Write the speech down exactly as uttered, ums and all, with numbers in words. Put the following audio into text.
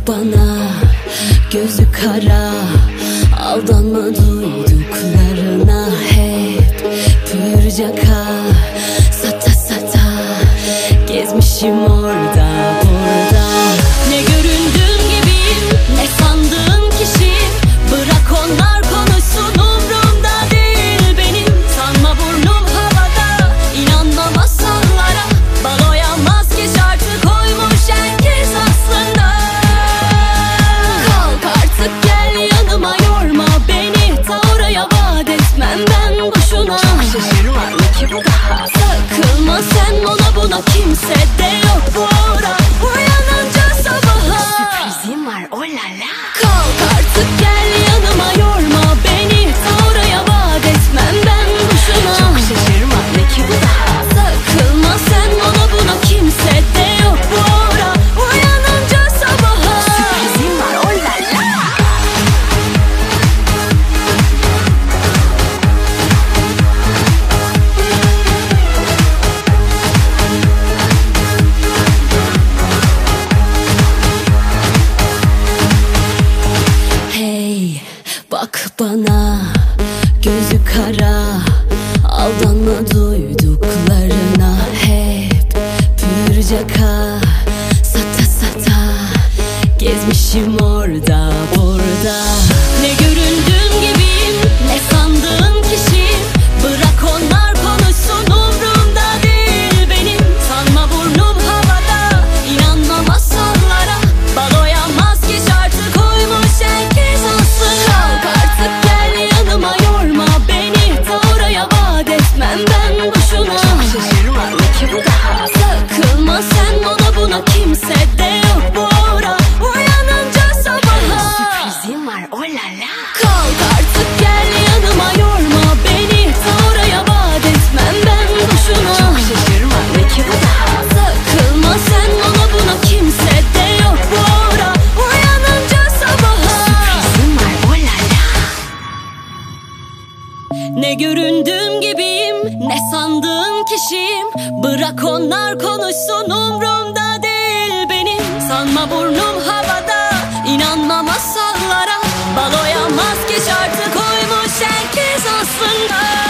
bana, gözü kara, aldanma duyduklarına. Hep pür caka, sata sata, gezmişim orada burada. Ne göründüğüm gibiyim, ne sandığın kişiyim. Bırak onlar konuşsun, umrumda değil benim. Sanma burnum havada, inanma masallara. Baloya maske şartı koymuş herkes aslında. Kalk artık gel yanıma, yorma beni. Ta oraya vaat etmem ben boşuna. Çok şaşırma ki bu daha. Takılma sen ona buna, kimse de yok bu ara. Uyanınca sabaha Sürprizim var, oh la la. kalk artık gel yanıma, yorma beni. Ta oraya vaat etmem ben boşuna. Çok şaşırma ki bu daha. Takılma sen ona buna, kimse de yok bu ara. Uyanınca sabaha Sürprizim var, oh la la. Hey bak bana, gözü kara, aldanma duyduklarına. Hep pür caka, sata sata, gezmişim orada burada. Ne göründüğüm gibiyim, ne sandığın kişiyim. Bırak onlar konuşsun, umrumda değil benim. Sanma burnum havada, inanma masallara. Baloya maske şartı koymuş herkes aslında. Kalk artık gel yanıma, yorma beni. Ta oraya vaat etmem ben boşuna. Çok şaşırma ki bu daha. Takılma sen ona buna, kimse de yok bu ara. Uyanınca sabaha Sürprizim var, oh la la. kalk artık gel yanıma, yorma beni. Ta oraya vaat etmem ben boşuna. Çok şaşırma ki bu daha. Takılma sen ona buna, kimse de yok bu ara. Uyanınca sabaha Sürprizim var, oh la la. ne göründüğüm gibiyim, ne sandığın kişiyim. Bırak onlar konuşsun, umrumda değil benim. Sanma burnum havada, inanma masallara. Baloya maske şartı koymuş herkes aslında.